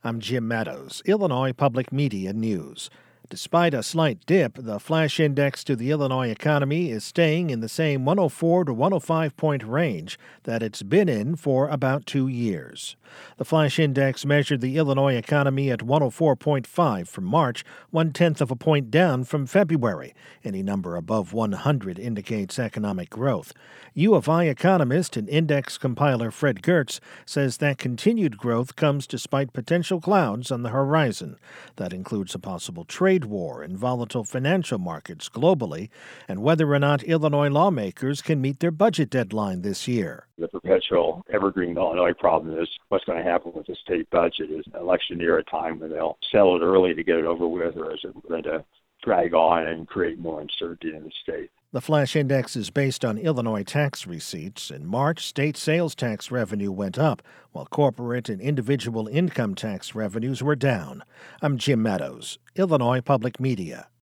I'm Jim Meadows, Illinois Public Media News. Despite a slight dip, the flash index to the Illinois economy is staying in the same 104 to 105 point range that it's been in for about 2 years. The flash index measured the Illinois economy at 104.5 from March, 1/10 of a point down from February. Any number above 100 indicates economic growth. U of I economist and index compiler Fred Gertz says that continued growth comes despite potential clouds on the horizon. That includes a possible trade war and volatile financial markets globally, and whether or not Illinois lawmakers can meet their budget deadline this year. The perpetual evergreen Illinois problem is what's going to happen with the state budget. Is an election year a time when they'll settle it early to get it over with, or is it going to drag on and create more uncertainty in the state? The flash index is based on Illinois tax receipts. In March, state sales tax revenue went up, while corporate and individual income tax revenues were down. I'm Jim Meadows, Illinois Public Media.